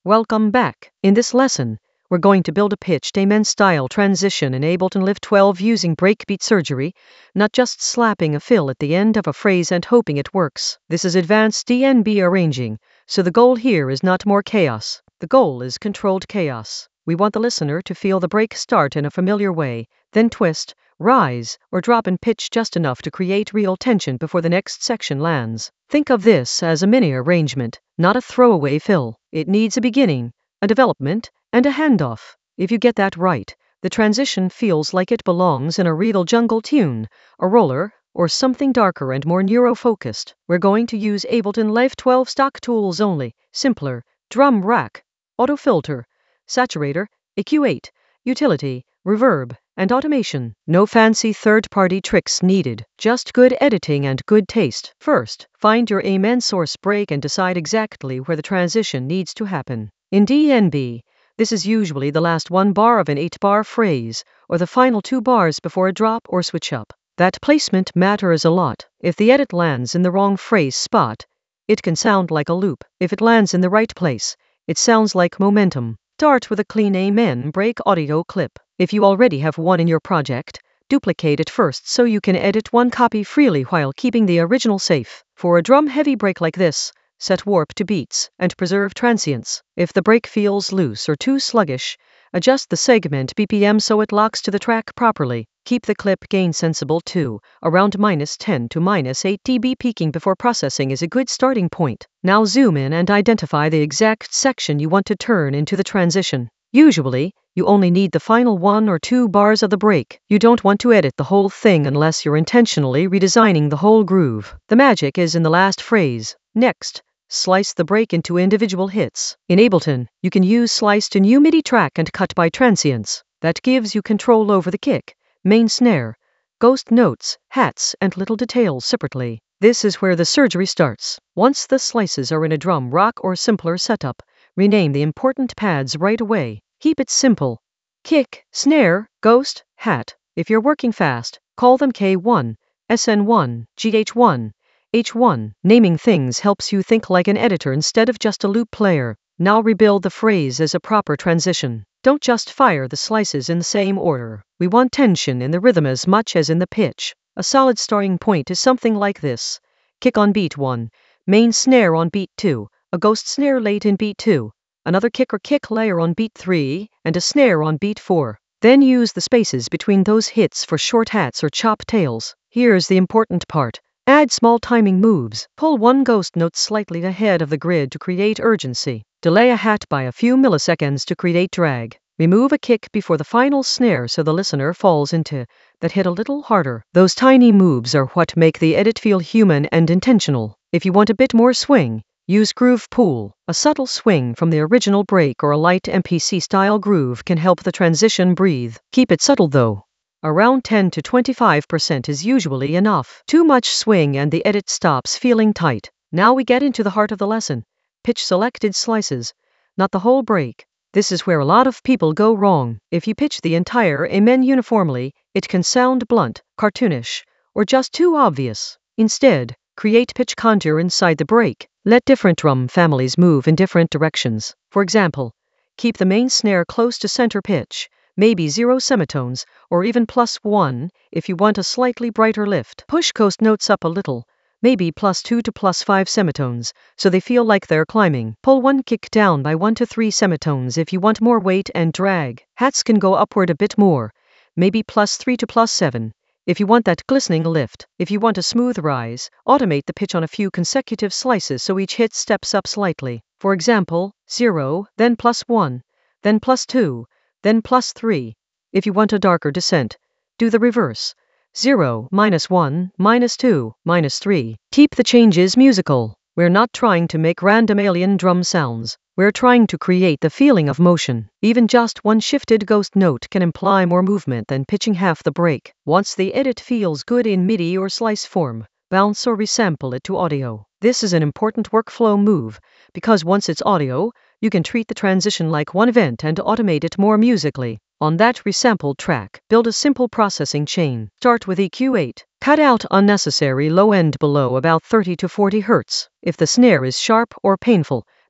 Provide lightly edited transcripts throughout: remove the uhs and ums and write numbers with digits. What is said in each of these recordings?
Welcome back. In this lesson, we're going to build a pitched amen style transition in Ableton Live 12 using breakbeat surgery, not just slapping a fill at the end of a phrase and hoping it works. This is advanced DNB arranging, so the goal here is not more chaos. The goal is controlled chaos. We want the listener to feel the break start in a familiar way, then twist, rise, or drop in pitch just enough to create real tension before the next section lands. Think of this as a mini arrangement, not a throwaway fill. It needs a beginning, a development, and a handoff. If you get that right, the transition feels like it belongs in a real jungle tune, a roller, or something darker and more neuro-focused. We're going to use Ableton Live 12 stock tools only: simpler, drum rack, auto filter, saturator, EQ8, utility, reverb, and automation. No fancy third-party tricks needed, just good editing and good taste. First, find your amen source break and decide exactly where the transition needs to happen. In DNB, this is usually the last 1 bar of an 8-bar phrase, or the final 2 bars before a drop or switch up. That placement matters a lot. If the edit lands in the wrong phrase spot, it can sound like a loop. If it lands in the right place, it sounds like momentum. Start with a clean amen break audio clip. If you already have one in your project, duplicate it first so you can edit one copy freely while keeping the original safe. For a drum-heavy break like this, set warp to beats and preserve transients. If the break feels loose or too sluggish, adjust the segment BPM so it locks to the track properly. Keep the clip gain sensible too. Around -10 to -8 dB peaking before processing is a good starting point. Now zoom in and identify the exact section you want to turn into the transition. Usually, you only need the final 1 or 2 bars of the break. You don't want to edit the whole thing unless you're intentionally redesigning the whole groove. The magic is in the last phrase. Next, slice the break into individual hits. In Ableton, you can use slice to new MIDI track and cut by transients. That gives you control over the kick, main snare, ghost notes, hats, and little details separately. This is where the surgery starts. Once the slices are in a drum rock or simpler setup, rename the important pads right away. Keep it simple. Kick, snare, ghost, hat. If you're working fast, call them K1, SN1, GH1, H1. Naming things helps you think like an editor instead of just a loop player. Now rebuild the phrase as a proper transition. Don't just fire the slices in the same order. We want tension in the rhythm as much as in the pitch. A solid starting point is something like this: kick on beat 1, main snare on beat 2, a ghost snare late in beat 2, another kick or kick layer on beat 3, and a snare on beat 4. Then use the spaces between those hits for short hats or chop tails. Here's the important part. Add small timing moves. Pull one ghost note slightly ahead of the grid to create urgency. Delay a hat by a few milliseconds to create drag. Remove a kick before the final snare so the listener falls into that hit a little harder. Those tiny moves are what make the edit feel human and intentional. If you want a bit more swing, use Groove Pool. A subtle swing from the original break or a light MPC-style groove can help the transition breathe. Keep it subtle though. Around 10 to 25% is usually enough. Too much swing and the edit stops feeling tight. Now we get into the heart of the lesson. Pitch selected slices, not the whole break. This is where a lot of people go wrong. If you pitch the entire amen uniformly, it can sound blunt, cartoonish, or just too obvious. Instead, create pitch contour inside the break. Let different drum families move in different directions. For example, keep the main snare close to center pitch, maybe 0 semitones, or even +1 if you want a slightly brighter lift. Push ghost notes up a little, maybe +2 to +5 semitones, so they feel like they're climbing. Pull one kick down by 1 to 3 semitones if you want more weight and drag. Hats can go upward a bit more, maybe +3 to +7. If you want that glistening lift. If you want a smooth rise, automate the pitch on a few consecutive slices so each hit steps up slightly. For example, 0, then +1, then +2, then +3. If you want a darker descent, do the reverse. 0, -1, -2, -3. Keep the changes musical. We're not trying to make random alien drum sounds. We're trying to create the feeling of motion. Even just one shifted ghost note can imply more movement than pitching half the break. Once the edit feels good in MIDI or slice form, bounce or resample it to audio. This is an important workflow move, because once it's audio, you can treat the transition like one event and automate it more musically. On that resampled track, build a simple processing chain. Start with EQ8. Cut out unnecessary low end below about 30 to 40 Hz. If the snare is sharp or painful,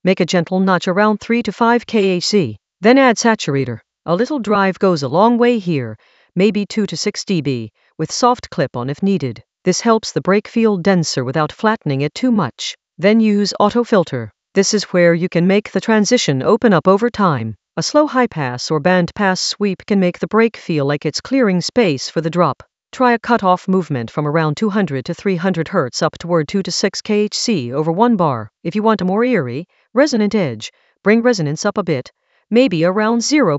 Make a gentle notch around 3 to 5 kHz. Then add saturator. A little drive goes a long way here, maybe 2 to 6 dB, with soft clip-on if needed. This helps the break feel denser without flattening it too much. Then use auto filter. This is where you can make the transition open up over time. A slow high pass or band pass sweep can make the break feel like it's clearing space for the drop. Try a cut-off movement from around 200 to 300 Hz up toward 2 to 6 kHz over 1 bar. If you want a more eerie, resonant edge, bring resonance up a bit, maybe around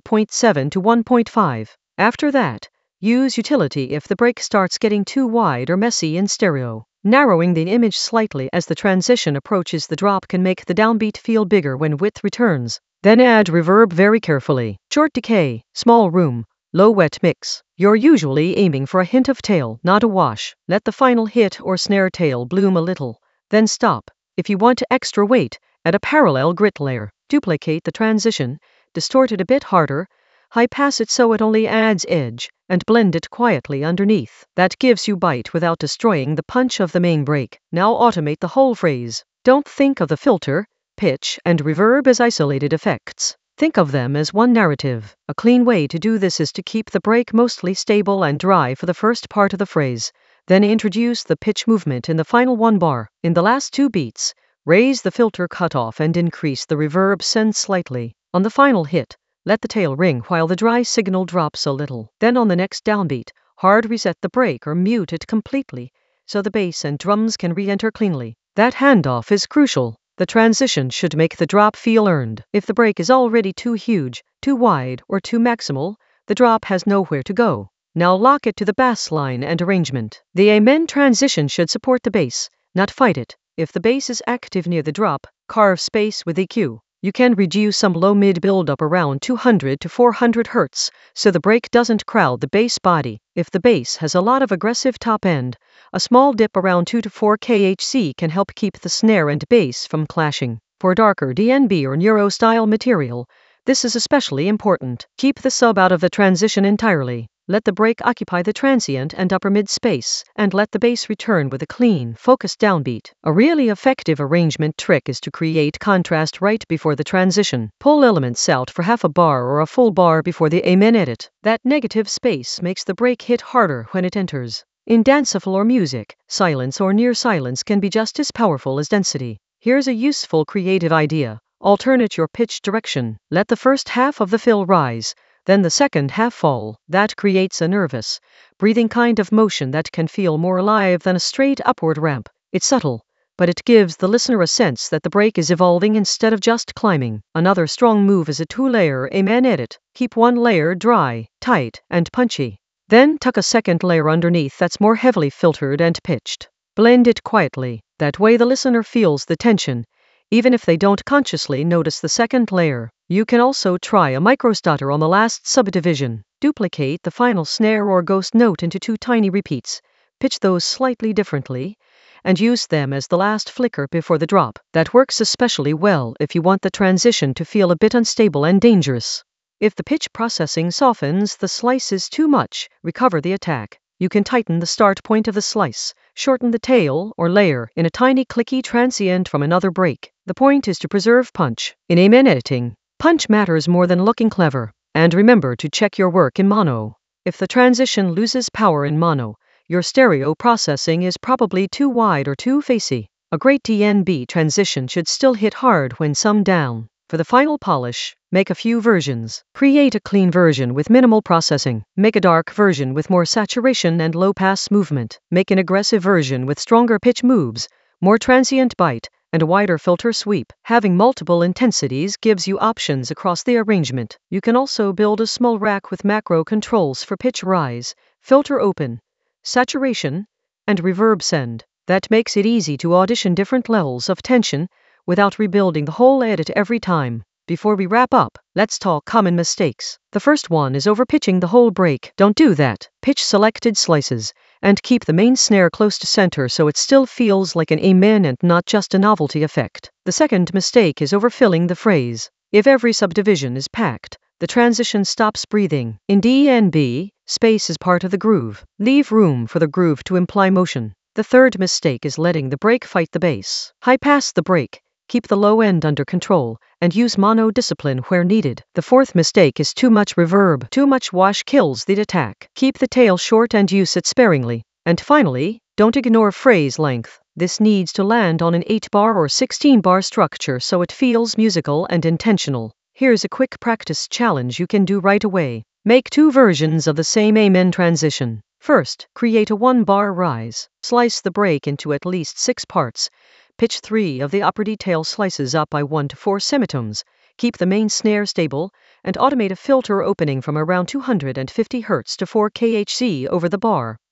0.7 to 1.5. After that, use utility if the break starts getting too wide or messy in stereo. Narrowing the image slightly as the transition approaches the drop can make the downbeat feel bigger when width returns. Then add reverb very carefully. Short decay, small room, low wet mix. You're usually aiming for a hint of tail, not a wash. Let the final hit or snare tail bloom a little, then stop. If you want extra weight, add a parallel grit layer. Duplicate the transition, distort it a bit harder, high pass it so it only adds edge, and blend it quietly underneath. That gives you bite without destroying the punch of the main break. Now automate the whole phrase. Don't think of the filter, pitch, and reverb as isolated effects. Think of them as one narrative. A clean way to do this is to keep the break mostly stable and dry for the first part of the phrase, then introduce the pitch movement in the final 1 bar. In the last 2 beats, raise the filter cutoff and increase the reverb send slightly. On the final hit, let the tail ring while the dry signal drops a little. Then on the next downbeat, hard reset the break or mute it completely, so the bass and drums can re-enter cleanly. That handoff is crucial. The transition should make the drop feel earned. If the break is already too huge, too wide, or too maximal, the drop has nowhere to go. Now lock it to the bass line and arrangement. The amen transition should support the bass, not fight it. If the bass is active near the drop, carve space with EQ. You can reduce some low-mid build-up around 200 to 400 Hz, so the break doesn't crowd the bass body. If the bass has a lot of aggressive top end, a small dip around 2 to 4 kHz can help keep the snare and bass from clashing. For darker DnB or Neuro-style material, this is especially important. Keep the sub out of the transition entirely. Let the break occupy the transient and upper mid space, and let the bass return with a clean, focused downbeat. A really effective arrangement trick is to create contrast right before the transition. Pull elements out for half a bar or a full bar before the amen edit. That negative space makes the break hit harder when it enters. In dancehall or music, silence or near silence can be just as powerful as density. Here's a useful creative idea. Alternate your pitch direction. Let the first half of the fill rise, then the second half fall. That creates a nervous, breathing kind of motion that can feel more alive than a straight upward ramp. It's subtle, but it gives the listener a sense that the break is evolving instead of just climbing. Another strong move is a 2-layer amen edit. Keep 1 layer dry, tight, and punchy. Then tuck a second layer underneath that's more heavily filtered and pitched. Blend it quietly. That way the listener feels the tension, even if they don't consciously notice the second layer. You can also try a microstutter on the last subdivision. Duplicate the final snare or ghost note into 2 tiny repeats, pitch those slightly differently, and use them as the last flicker before the drop. That works especially well if you want the transition to feel a bit unstable and dangerous. If the pitch processing softens the slices too much, recover the attack. You can tighten the start point of the slice, shorten the tail or layer in a tiny clicky transient from another break. The point is to preserve punch. In amen editing, punch matters more than looking clever. And remember to check your work in mono. If the transition loses power in mono, your stereo processing is probably too wide or too facey. A great DnB transition should still hit hard when summed down. For the final polish, make a few versions. Create a clean version with minimal processing. Make a dark version with more saturation and low pass movement. Make an aggressive version with stronger pitch moves, more transient bite, and a wider filter sweep. Having multiple intensities gives you options across the arrangement. You can also build a small rack with macro controls for pitch rise, filter open, saturation, and reverb send. That makes it easy to audition different levels of tension without rebuilding the whole edit every time. Before we wrap up, let's talk common mistakes. The first one is overpitching the whole break. Don't do that. Pitch selected slices, and keep the main snare close to center so it still feels like an amen and not just a novelty effect. The second mistake is overfilling the phrase. If every subdivision is packed, the transition stops breathing. In DnB, space is part of the groove. Leave room for the groove to imply motion. The third mistake is letting the break fight the bass. High pass the break. Keep the low end under control, and use mono discipline where needed. The fourth mistake is too much reverb. Too much wash kills the attack. Keep the tail short and use it sparingly. And finally, don't ignore phrase length. This needs to land on an 8-bar or 16-bar structure so it feels musical and intentional. Here's a quick practice challenge you can do right away. Make 2 versions of the same amen transition. First, create a 1-bar rise. Slice the break into at least 6 parts. Pitch 3 of the upper detail slices up by 1 to 4 semitones. Keep the main snare stable, and automate a filter opening from around 250 Hz to 4 kHz over the bar.